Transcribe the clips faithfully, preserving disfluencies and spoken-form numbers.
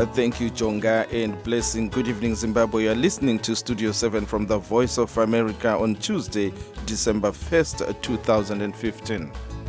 Uh, thank you, Jonga, and blessing. Good evening, Zimbabwe. You're listening to Studio seven from the Voice of America on Tuesday, December first, two thousand fifteen.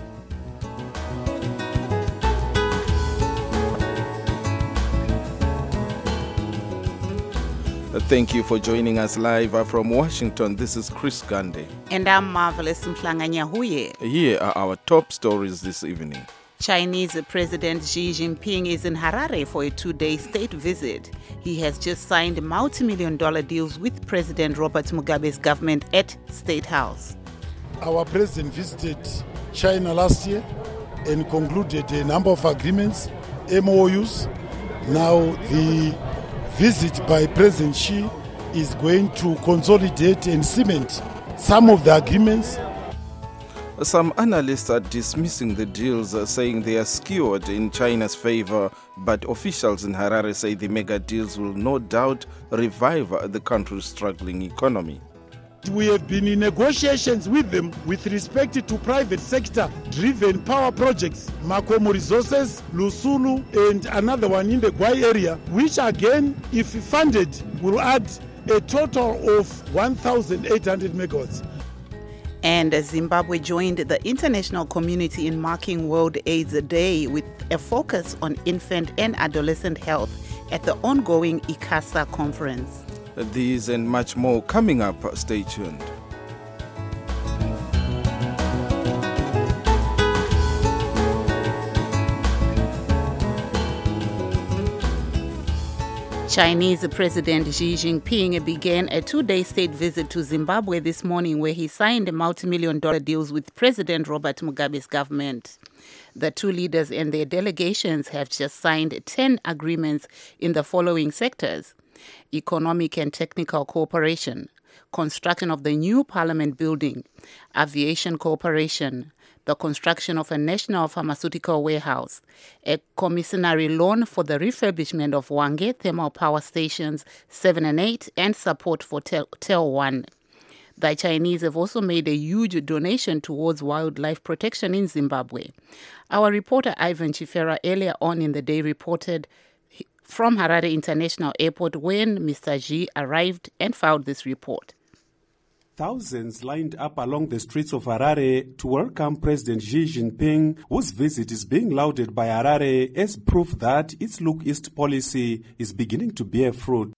Uh, thank you for joining us live uh, from Washington. This is Chris Gandhi. And I'm Marvelous Mhlanga-Nyahuye. Here are our top stories this evening. Chinese President Xi Jinping is in Harare for a two-day state visit. He has just signed multi-million dollar deals with President Robert Mugabe's government at State House. Our president visited China last year and concluded a number of agreements, M O Us. Now the visit by President Xi is going to consolidate and cement some of the agreements. Some analysts are dismissing the deals, uh, saying they are skewed in China's favor, but officials in Harare say the mega deals will no doubt revive uh, the country's struggling economy. We have been in negotiations with them with respect to private sector-driven power projects, Makomo Resources, Lusulu, and another one in the Gwai area, which again, if funded, will add a total of one thousand eight hundred megawatts. And Zimbabwe joined the international community in marking World AIDS Day with a focus on infant and adolescent health at the ongoing ICASA conference. These and much more coming up. Stay tuned. Chinese President Xi Jinping began a two-day state visit to Zimbabwe this morning, where he signed multi-million dollar deals with President Robert Mugabe's government. The two leaders and their delegations have just signed ten agreements in the following sectors: economic and technical cooperation, construction of the new parliament building, aviation cooperation, the construction of a national pharmaceutical warehouse, a commissary loan for the refurbishment of Hwange thermal power stations seven and eight, and support for Tel, Tel one. The Chinese have also made a huge donation towards wildlife protection in Zimbabwe. Our reporter Ivan Chifera earlier on in the day reported from Harare International Airport when Mister Xi arrived and filed this report. Thousands lined up along the streets of Harare to welcome President Xi Jinping, whose visit is being lauded by Harare as proof that its Look East policy is beginning to bear fruit.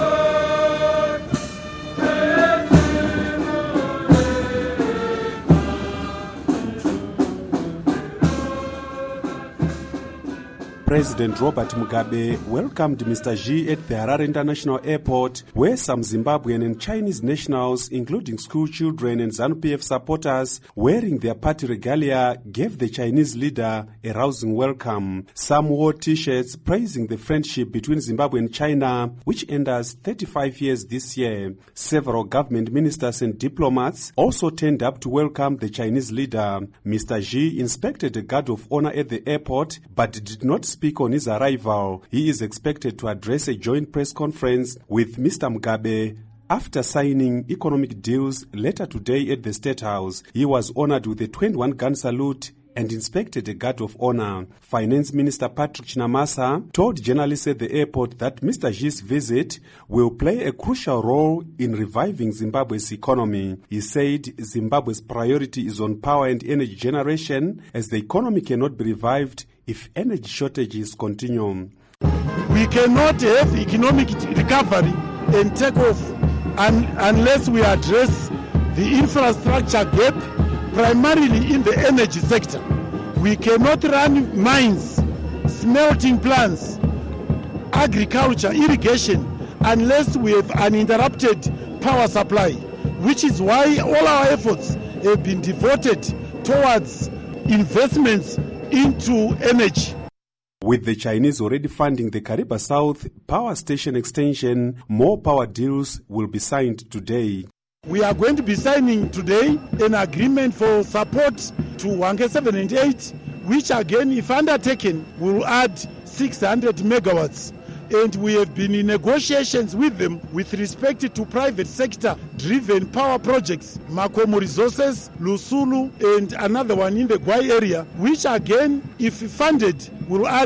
President Robert Mugabe welcomed Mister Xi at the Harare International Airport, where some Zimbabwean and Chinese nationals, including school children and ZANU P F supporters, wearing their party regalia, gave the Chinese leader a rousing welcome. Some wore T-shirts praising the friendship between Zimbabwe and China, which enters thirty-five years this year. Several government ministers and diplomats also turned up to welcome the Chinese leader. Mister Xi inspected a guard of honor at the airport, but did not speak Speak on his arrival. He is expected to address a joint press conference with Mister Mugabe after signing economic deals later today at the State House. He was honored with a twenty-one gun salute and inspected a guard of honor. Finance Minister Patrick Chinamasa told journalists at the airport that Mister Xi's visit will play a crucial role in reviving Zimbabwe's economy. He said Zimbabwe's priority is on power and energy generation, as the economy cannot be revived if energy shortages continue. We cannot have economic recovery and take off un- unless we address the infrastructure gap, primarily in the energy sector. We cannot run mines, smelting plants, agriculture, irrigation, unless we have uninterrupted power supply, which is why all our efforts have been devoted towards investments into energy. With the Chinese already funding the Kariba South power station extension, more power deals will be signed today. We are going to be signing today an agreement for support to Hwange seven and eight, which again, if undertaken, will add six hundred megawatts. And we have been in negotiations with them with respect to private sector-driven power projects, Makomo Resources, Lusulu, and another one in the Gwai area, which again, if funded, will add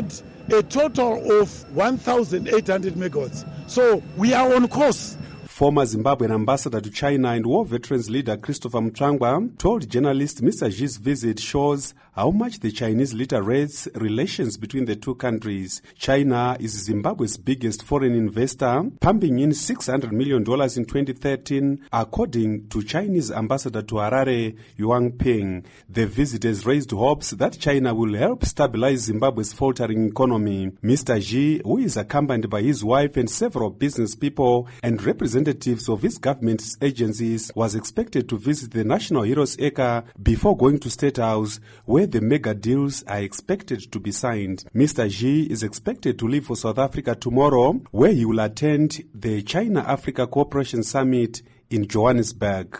a total of one thousand eight hundred megawatts. So we are on course. Former Zimbabwean ambassador to China and war veterans leader Christopher Mutangwa told journalists Mister Xi's visit shows how much the Chinese leader rates relations between the two countries. China is Zimbabwe's biggest foreign investor, pumping in six hundred million dollars in twenty thirteen, according to Chinese ambassador to Harare, Yuan Peng. The visit has raised hopes that China will help stabilize Zimbabwe's faltering economy. Mister Xi, who is accompanied by his wife and several business people and representatives of his government's agencies, was expected to visit the National Heroes Acre before going to State House, where the mega deals are expected to be signed. Mister Xi is expected to leave for South Africa tomorrow, where he will attend the China-Africa Cooperation Summit in Johannesburg.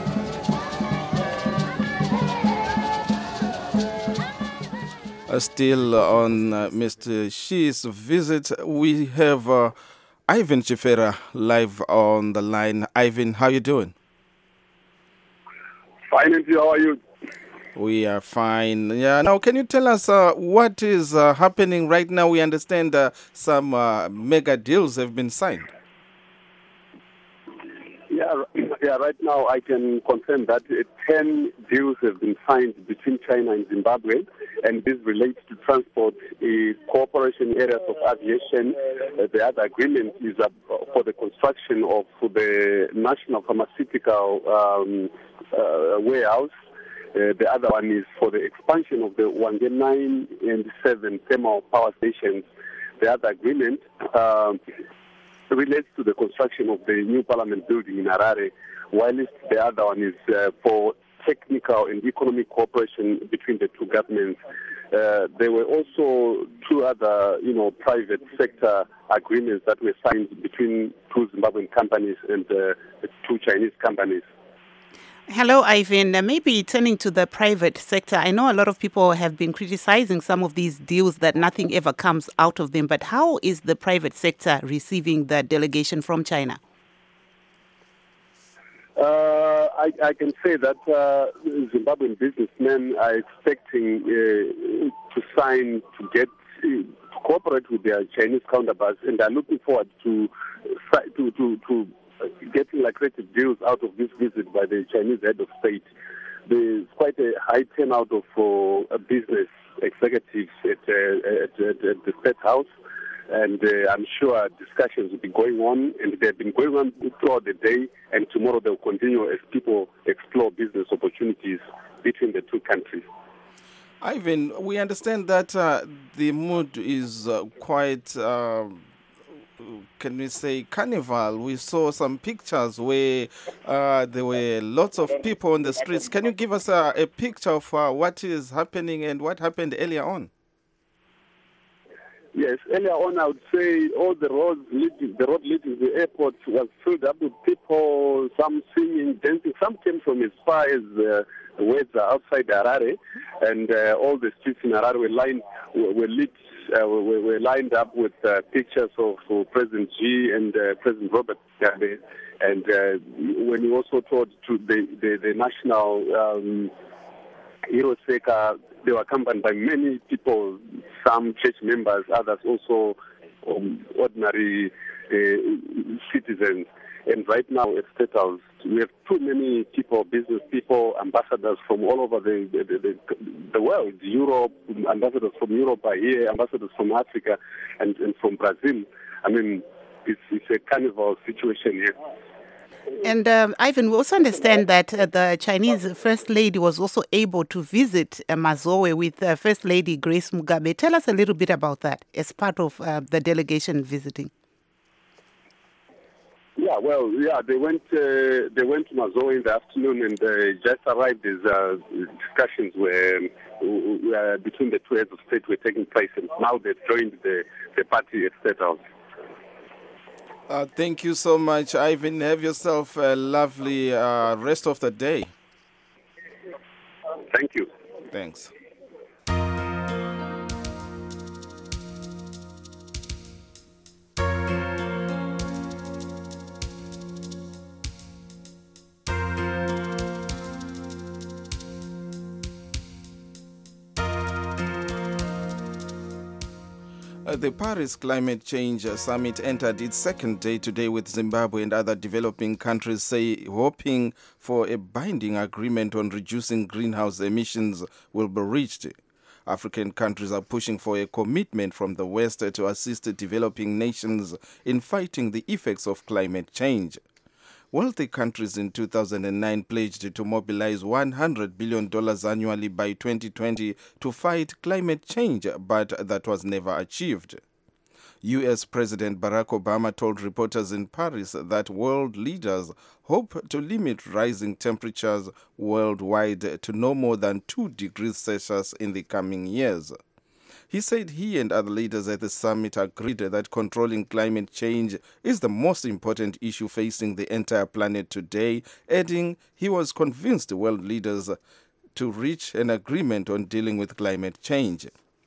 Uh, still on uh, Mister Xi's visit, we have uh, Ivan Chifera live on the line. Ivan, how you doing? Fine, and you, how are you? We are fine. Yeah. Now, can you tell us uh, what is uh, happening right now? We understand uh, some uh, mega deals have been signed. Yeah, yeah. Right now, I can confirm that uh, ten deals have been signed between China and Zimbabwe, and this relates to transport, uh, cooperation areas of aviation. Uh, the other agreement is uh, for the construction of the National Pharmaceutical um, uh, warehouse. Uh, the other one is for the expansion of the Wange nine and seven thermal power stations. The other agreement uh, relates to the construction of the new parliament building in Harare, while the other one is uh, for technical and economic cooperation between the two governments. Uh, there were also two other, you know, private sector agreements that were signed between two Zimbabwean companies and uh, two Chinese companies. Hello, Ivan. Uh, maybe turning to the private sector, I know a lot of people have been criticizing some of these deals that nothing ever comes out of them, but how is the private sector receiving the delegation from China? Uh, I, I can say that uh, Zimbabwean businessmen are expecting uh, to sign, to get, uh, to cooperate with their Chinese counterparts, and are looking forward to to to, to getting lucrative deals out of this visit by the Chinese head of state. There's quite a high turnout of uh, business executives at, uh, at, at, at the State House, and uh, I'm sure discussions will be going on, and they've been going on throughout the day, and tomorrow they'll continue as people explore business opportunities between the two countries. Ivan, we understand that uh, the mood is uh, quite... Uh, can we say carnival? We saw some pictures where uh, there were lots of people on the streets. Can you give us a, a picture of uh, what is happening and what happened earlier on? Yes, earlier on I would say all the roads leading, the road leading to the airport was filled up with people, some singing, dancing. Some came from as far as uh, Wedza outside Harare, and uh, all the streets in Harare were lined, were lit. Uh, we were lined up with uh, pictures of uh, President Xi and uh, President Robert Mugabe, and uh, when we also talked to the, the, the National um, Heroes Acre, they were accompanied by many people, some church members, others also um, ordinary uh, citizens. And right now at State House, we have too many people, business people, ambassadors from all over the the, the, the world. Europe, ambassadors from Europe are here, ambassadors from Africa and, and from Brazil. I mean, it's, it's a carnival situation here. And um, Ivan, we also understand that uh, the Chinese First Lady was also able to visit uh, Mazoe with uh, First Lady Grace Mugabe. Tell us a little bit about that as part of uh, the delegation visiting. Yeah, well, yeah, they went uh, they went to Mazoe in the afternoon, and uh, just arrived as uh, discussions were, were between the two heads of state were taking place, and now they've joined the, the party at State House. Uh, thank you so much, Ivan. Have yourself a lovely uh, rest of the day. Thank you. Thanks. The Paris Climate Change Summit entered its second day today, with Zimbabwe and other developing countries say hoping for a binding agreement on reducing greenhouse emissions will be reached. African countries are pushing for a commitment from the West to assist developing nations in fighting the effects of climate change. Wealthy countries in two thousand nine pledged to mobilize one hundred billion dollars annually by twenty twenty to fight climate change, but that was never achieved. U S President Barack Obama told reporters in Paris that world leaders hope to limit rising temperatures worldwide to no more than two degrees Celsius in the coming years. He said he and other leaders at the summit agreed that controlling climate change is the most important issue facing the entire planet today, adding he was convinced world leaders to reach an agreement on dealing with climate change.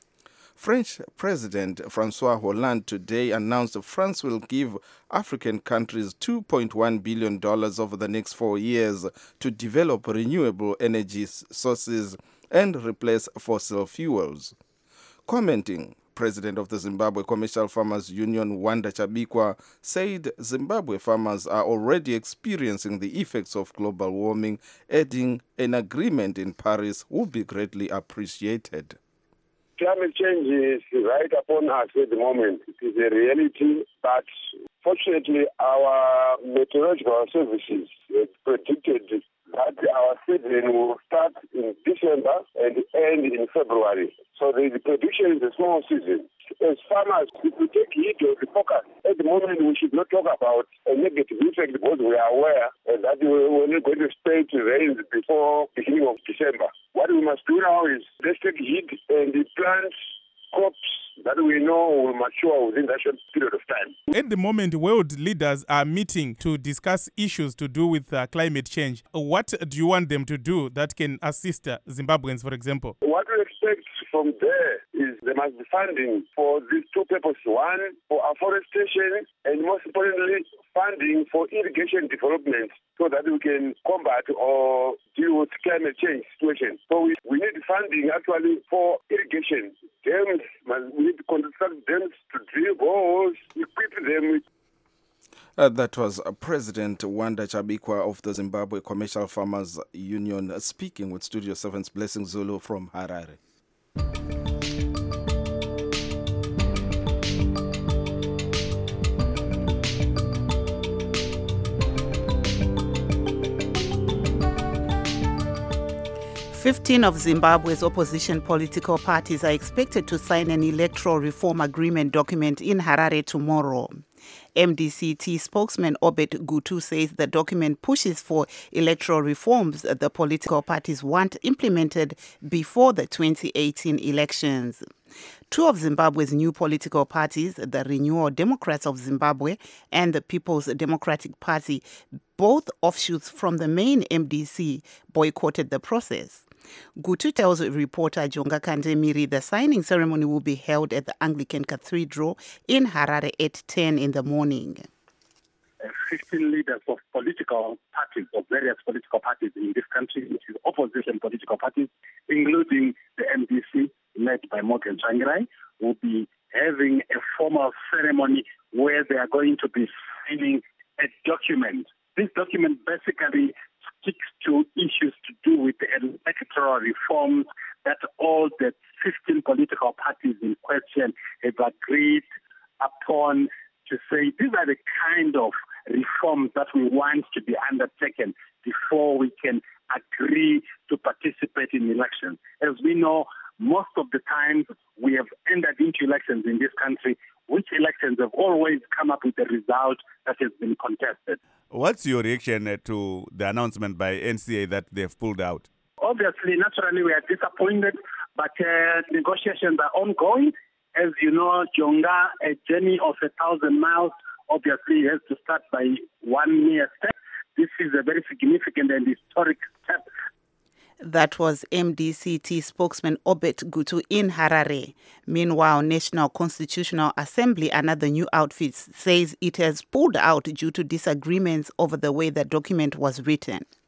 French President François Hollande today announced France will give African countries two point one billion dollars over the next four years to develop renewable energy sources and replace fossil fuels. Commenting, President of the Zimbabwe Commercial Farmers Union, Wanda Chabikwa, said Zimbabwe farmers are already experiencing the effects of global warming, adding an agreement in Paris would be greatly appreciated. Climate change is right upon us at the moment. It is a reality, but fortunately our meteorological services predicted that our season will start in December and end in February. So the, the prediction is a small season. As farmers, if we take heed of the forecast, at the moment we should not talk about a negative effect because we are aware that we're not going to expect rain before the beginning of December. What we must do now is let's take heed and plant crops that we know will mature within that short period of time. At the moment, world leaders are meeting to discuss issues to do with uh, climate change. What do you want them to do that can assist uh, Zimbabweans, for example? What we expect from there is there must be funding for these two purposes. One, for afforestation, and most importantly, funding for irrigation development so that we can combat or deal with climate change situation. So we, we need funding actually for irrigation. Dams, we need to construct dams to drill holes, equip them with. Uh, that was uh, President Wanda Chabikwa of the Zimbabwe Commercial Farmers Union uh, speaking with Studio seven's Blessing Zulu from Harare. Fifteen of Zimbabwe's opposition political parties are expected to sign an electoral reform agreement document in Harare tomorrow. M D C T spokesman Obed Gutu says the document pushes for electoral reforms that the political parties want implemented before the twenty eighteen elections. Two of Zimbabwe's new political parties, the Renewal Democrats of Zimbabwe and the People's Democratic Party, both offshoots from the main M D C, boycotted the process. Gutu tells reporter Jonga Kandemiri the signing ceremony will be held at the Anglican Cathedral in Harare at ten in the morning. fifteen leaders of political parties, of various political parties in this country, which is opposition political parties, including the M D C, led by Morgan Tsvangirai, will be having a formal ceremony where they are going to be signing a document. This document basically sticks to issues to do with the electoral reforms that all the fifteen political parties in question have agreed upon, to say these are the kind of reforms that we want to be undertaken before we can agree to participate in elections. As we know, most of the times we have entered into elections in this country, which elections have always come up with a result that has been contested. What's your reaction uh, to the announcement by N C A that they've pulled out? Obviously, naturally, we are disappointed, but uh, negotiations are ongoing. As you know, Jonga, a journey of a thousand miles, obviously has to start by one mere step. This is a very significant and historic step. That was M D C T spokesman Obed Gutu in Harare. Meanwhile, National Constitutional Assembly, another new outfit, says it has pulled out due to disagreements over the way the document was written.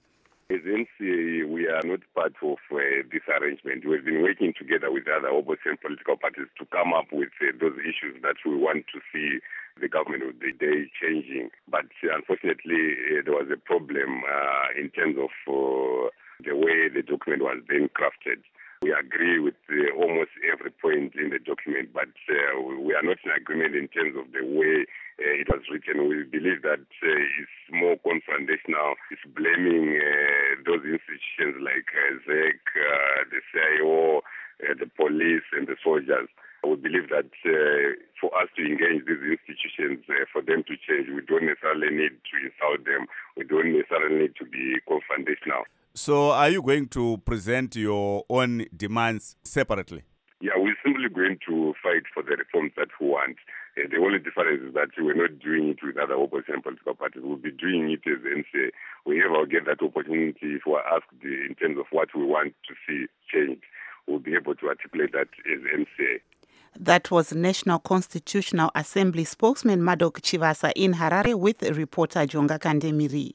As N C A, we are not part of uh, this arrangement. We've been working together with other opposition political parties to come up with uh, those issues that we want to see the government of the day changing. But uh, unfortunately, uh, there was a problem uh, in terms of uh, the way the document was being crafted. We agree with uh, almost every point in the document, but uh, we are not in agreement in terms of the way uh, it was written. We believe that uh, it's more confrontational. It's blaming uh, those institutions like uh, Z E C, uh, the C I O, uh, the police, and the soldiers. We believe that uh, for us to engage these institutions, uh, for them to change, we don't necessarily need to insult them. We don't necessarily need to be confrontational. So are you going to present your own demands separately? Yeah, we're simply going to fight for the reforms that we want. Uh, the only difference is that we're not doing it with other opposition political parties. We'll be doing it as N C A. Whenever we get that opportunity, if we're asked the, in terms of what we want to see changed, we'll be able to articulate that as N C A. That was National Constitutional Assembly spokesman Madok Chivasa in Harare with reporter Jonga Kandemiri.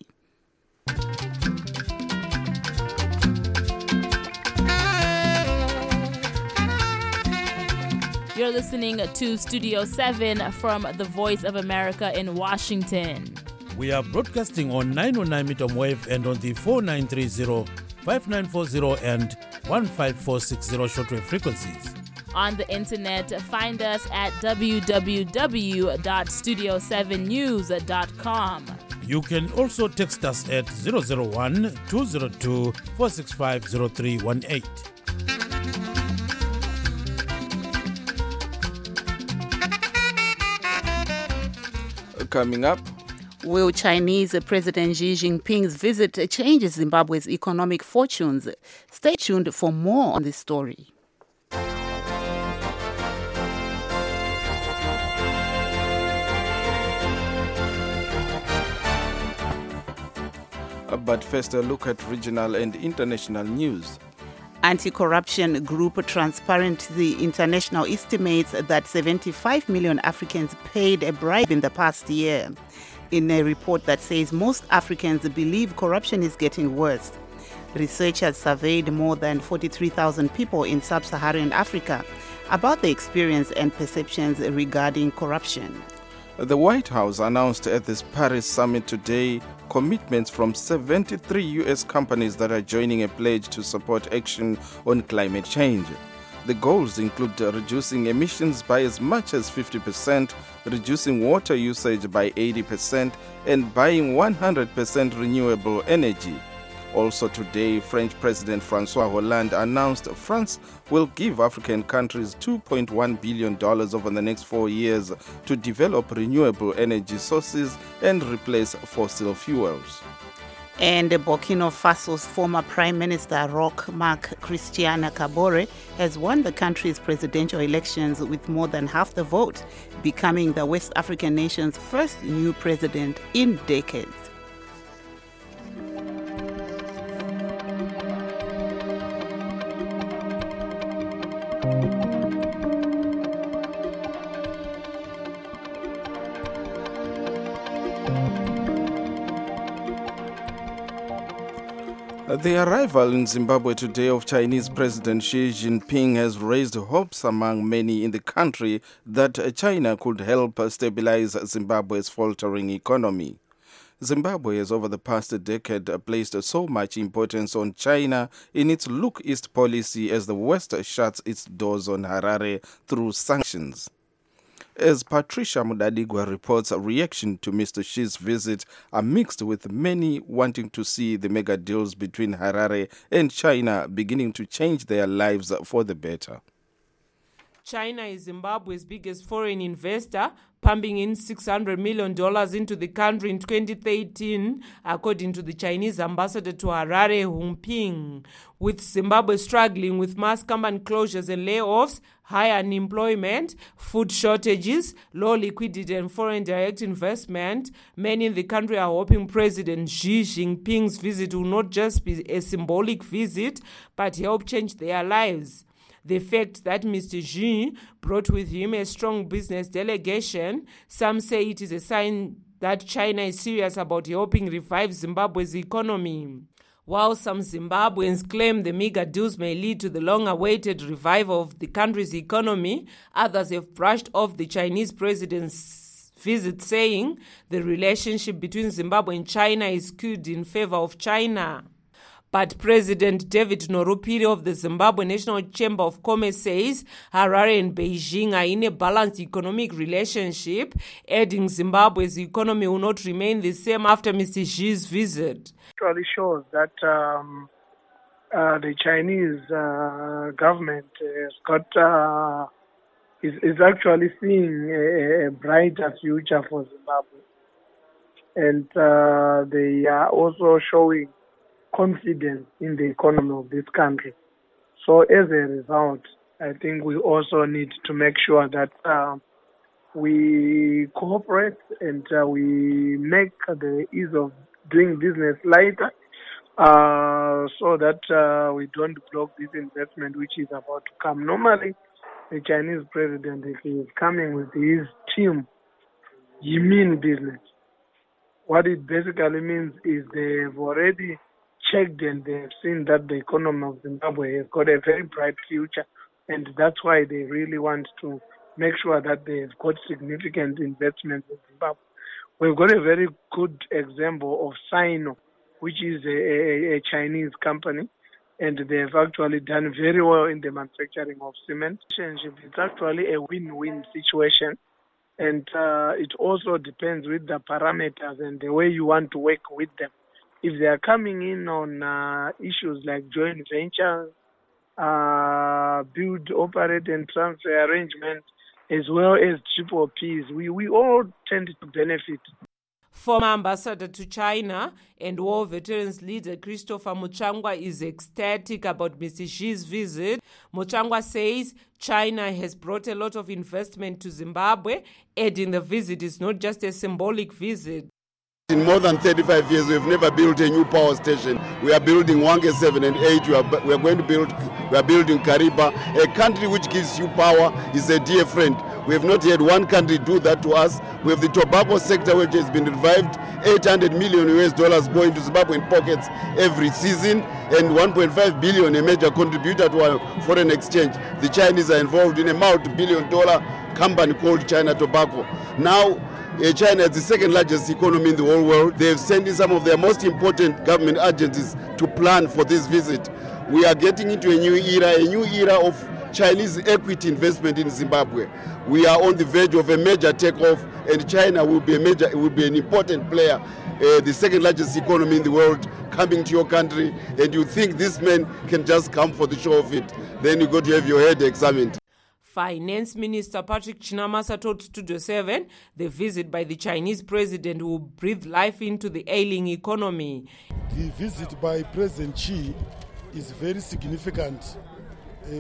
You're listening to Studio seven from the Voice of America in Washington. We are broadcasting on nine oh nine meter wave and on the four nine three zero, five nine four zero and one five four six zero shortwave frequencies. On the internet, find us at w w w dot studio seven news dot com. You can also text us at zero zero one, two zero two, four six five, zero three one eight. Coming up, will Chinese President Xi Jinping's visit change Zimbabwe's economic fortunes? Stay tuned for more on this story. But first, a look at regional and international news. Anti-corruption group Transparency International estimates that seventy-five million Africans paid a bribe in the past year. In a report that says most Africans believe corruption is getting worse. Researchers surveyed more than forty-three thousand people in sub-Saharan Africa about the experience and perceptions regarding corruption. The White House announced at this Paris summit today commitments from seventy-three U S companies that are joining a pledge to support action on climate change. The goals include reducing emissions by as much as fifty percent, reducing water usage by eighty percent, and buying one hundred percent renewable energy. Also today, French President François Hollande announced France will give African countries two point one billion dollars over the next four years to develop renewable energy sources and replace fossil fuels. And Burkina Faso's former Prime Minister Roch Marc Christian Kabore has won the country's presidential elections with more than half the vote, becoming the West African nation's first new president in decades. The arrival in Zimbabwe today of Chinese President Xi Jinping has raised hopes among many in the country that China could help stabilize Zimbabwe's faltering economy. Zimbabwe has over the past decade placed so much importance on China in its Look East policy as the West shuts its doors on Harare through sanctions. As Patricia Mudadigwa reports, a reaction to Mister Xi's visit are mixed, with many wanting to see the mega deals between Harare and China beginning to change their lives for the better. China is Zimbabwe's biggest foreign investor, pumping in six hundred million dollars into the country in twenty thirteen, according to the Chinese ambassador to Harare, Hu Ping. With Zimbabwe struggling with mass company closures and layoffs, high unemployment, food shortages, low liquidity and foreign direct investment, many in the country are hoping President Xi Jinping's visit will not just be a symbolic visit, but help change their lives. The fact that Mister Xi brought with him a strong business delegation, some say it is a sign that China is serious about helping revive Zimbabwe's economy. While some Zimbabweans claim the mega deals may lead to the long-awaited revival of the country's economy, others have brushed off the Chinese president's visit, saying the relationship between Zimbabwe and China is skewed in favor of China. But President David Norupiri of the Zimbabwe National Chamber of Commerce says Harare and Beijing are in a balanced economic relationship, adding Zimbabwe's economy will not remain the same after Mister Xi's visit. It actually shows that um, uh, the Chinese uh, government has got uh, is, is actually seeing a, a brighter future for Zimbabwe, and uh, they are also showing confidence in the economy of this country. So as a result, I think we also need to make sure that uh, we cooperate and uh, we make the ease of doing business lighter uh, so that uh, we don't block this investment which is about to come. Normally, the Chinese president, if he is coming with his team, he means business. What it basically means is they've already checked and they've seen that the economy of Zimbabwe has got a very bright future, and that's why they really want to make sure that they've got significant investments in Zimbabwe. We've got a very good example of Sino, which is a, a, a Chinese company, and they've actually done very well in the manufacturing of cement. It's actually a win-win situation, and uh, it also depends with the parameters and the way you want to work with them. If they are coming in on uh, issues like joint ventures, uh, build, operate, and transfer arrangements, as well as triple Ps, we, we all tend to benefit. Former ambassador to China and war veterans leader Christopher Muchangwa is ecstatic about Mister Xi's visit. Muchangwa says China has brought a lot of investment to Zimbabwe, adding the visit is not just a symbolic visit. In more than thirty-five years, we have never built a new power station. We are building Hwange seven and eight. We are, we are going to build, we are building Kariba. A country which gives you power is a dear friend. We have not had one country do that to us. We have the tobacco sector which has been revived. eight hundred million U S dollars go into Zimbabwean pockets every season, and one point five billion a major contributor to our foreign exchange. The Chinese are involved in a multi-billion dollar company called China Tobacco. Now, Uh, China is the second largest economy in the whole world. They have sent in some of their most important government agencies to plan for this visit. We are getting into a new era, a new era of Chinese equity investment in Zimbabwe. We are on the verge of a major takeoff, and China will be a major, will be an important player, uh, the second largest economy in the world, coming to your country, and you think this man can just come for the show of it. Then you got to have your head examined. Finance Minister Patrick Chinamasa told Studio seven the visit by the Chinese president will breathe life into the ailing economy. The visit by President Xi is very significant uh,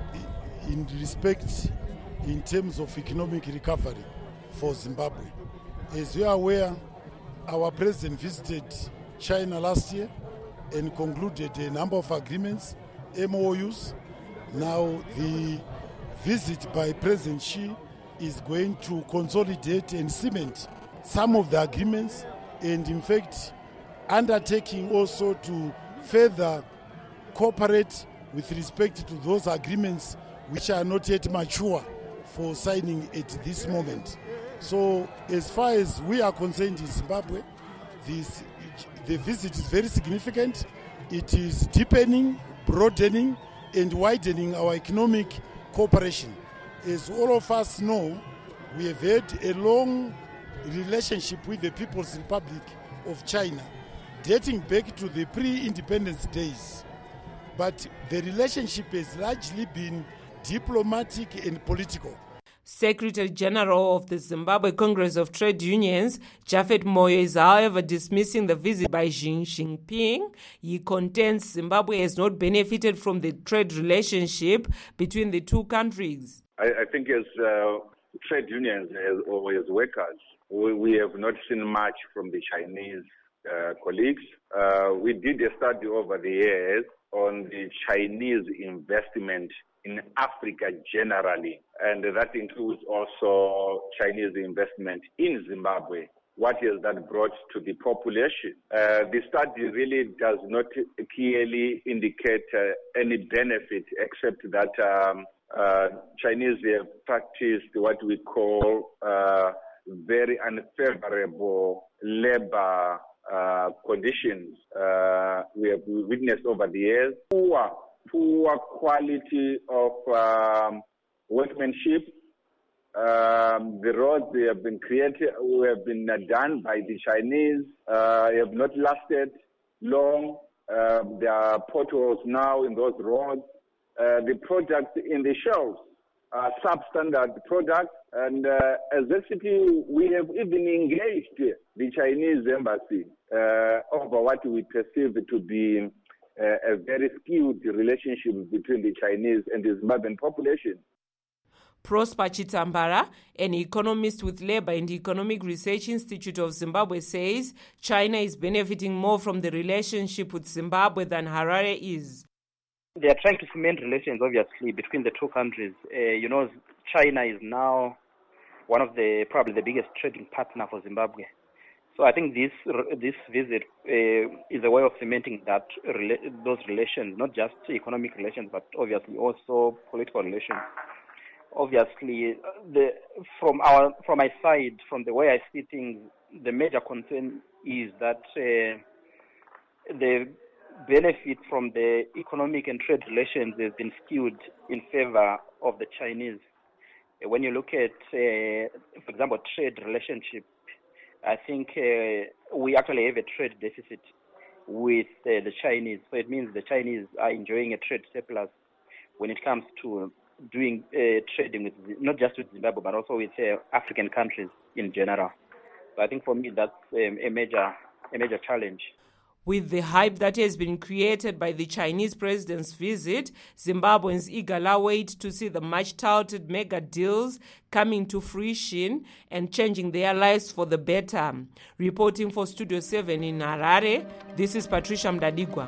in respect in terms of economic recovery for Zimbabwe. As you are aware, our president visited China last year and concluded a number of agreements, M O Us. Now the visit by President Xi is going to consolidate and cement some of the agreements, and in fact undertaking also to further cooperate with respect to those agreements which are not yet mature for signing at this moment. So as far as we are concerned in Zimbabwe, this, the visit is very significant. It is deepening, broadening and widening our economic cooperation. As all of us know, we have had a long relationship with the People's Republic of China, dating back to the pre-independence days. But the relationship has largely been diplomatic and political. Secretary General of the Zimbabwe Congress of Trade Unions, Japhet Moyo, is however dismissing the visit by Xi Jinping. He contends Zimbabwe has not benefited from the trade relationship between the two countries. I, I think as uh, trade unions as, or as workers, we, we have not seen much from the Chinese uh, colleagues. Uh, we did a study over the years on the Chinese investment in Africa generally, and that includes also Chinese investment in Zimbabwe. what has that brought to the population? Uh, the study really does not clearly indicate uh, any benefit except that um, uh, Chinese have practiced what we call uh, very unfavorable labor uh, conditions. Uh, we have witnessed over the years poor, poor quality of um, workmanship. Um, the roads they have been created, have been done by the Chinese, uh, have not lasted long. Uh, there are potholes now in those roads. Uh, the products in the shelves are substandard products, and uh, as S C P, we have even engaged the Chinese embassy uh, over what we perceive to be uh, a very skewed relationship between the Chinese and the Zimbabwean population. Prosper Chitambara, an economist with Labour and Economic Research Institute of Zimbabwe, says China is benefiting more from the relationship with Zimbabwe than Harare is. They are trying to cement relations, obviously, between the two countries. Uh, you know, China is now one of the, probably the biggest trading partner for Zimbabwe. So I think this this visit uh, is a way of cementing that those relations, not just economic relations, but obviously also political relations. Obviously, the, from our from my side, from the way I see things, the major concern is that uh, the benefit from the economic and trade relations has been skewed in favor of the Chinese. When you look at, uh, for example, trade relationship, I think uh, we actually have a trade deficit with uh, the Chinese. So it means the Chinese are enjoying a trade surplus when it comes to doing uh, trading with, not just with Zimbabwe, but also with uh, African countries in general. So I think for me that's um, a major, a major challenge. With the hype that has been created by the Chinese president's visit, Zimbabweans eagerly await to see the much-touted mega deals coming to fruition and changing their lives for the better. Reporting for Studio seven in Harare, this is Patricia Mdadigwa.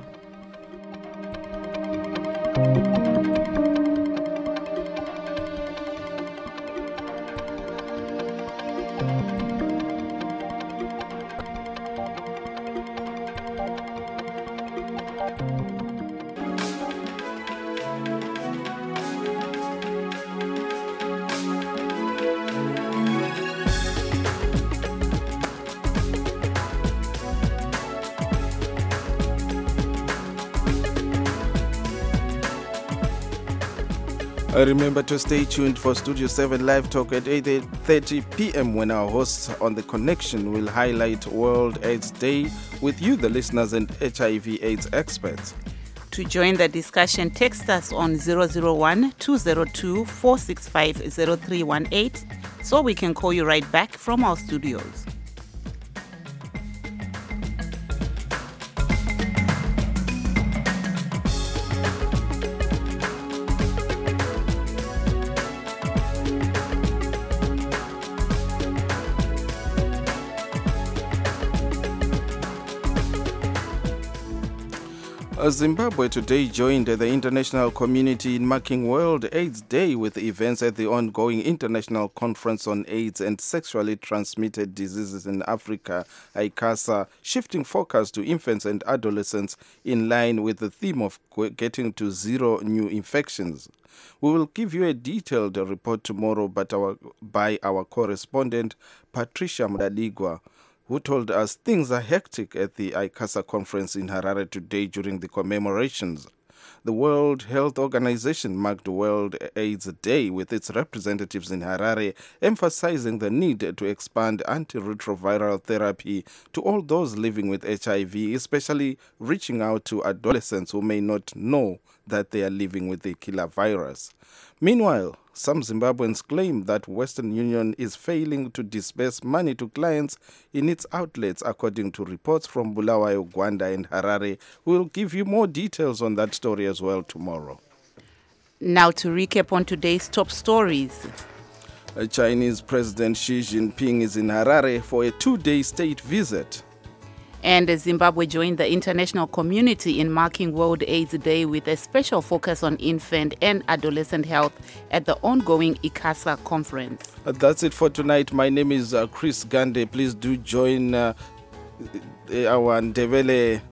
Remember to stay tuned for Studio seven Live Talk at eight thirty p.m. when our hosts on The Connection will highlight World AIDS Day with you, the listeners, and H I V AIDS experts. To join the discussion, text us on zero zero one, two zero two, four six five, zero three one eight so we can call you right back from our studios. Zimbabwe today joined the international community in marking World AIDS Day with events at the ongoing International Conference on AIDS and Sexually Transmitted Diseases in Africa, ICASA, shifting focus to infants and adolescents in line with the theme of getting to zero new infections. We will give you a detailed report tomorrow but our, by our correspondent Patricia Mdadigwa, who told us things are hectic at the ICASA conference in Harare today during the commemorations. The World Health Organization marked World AIDS Day with its representatives in Harare, emphasizing the need to expand antiretroviral therapy to all those living with H I V, especially reaching out to adolescents who may not know that they are living with the killer virus. Meanwhile, some Zimbabweans claim that Western Union is failing to disburse money to clients in its outlets, according to reports from Bulawayo, Gwanda and Harare. We'll give you more details on that story as well tomorrow. Now to recap on today's top stories. Chinese President Xi Jinping is in Harare for a two-day state visit. And Zimbabwe joined the international community in marking World AIDS Day with a special focus on infant and adolescent health at the ongoing ICASA conference. Uh, That's it for tonight. My name is uh, Chris Gande. Please do join uh, our Ndebele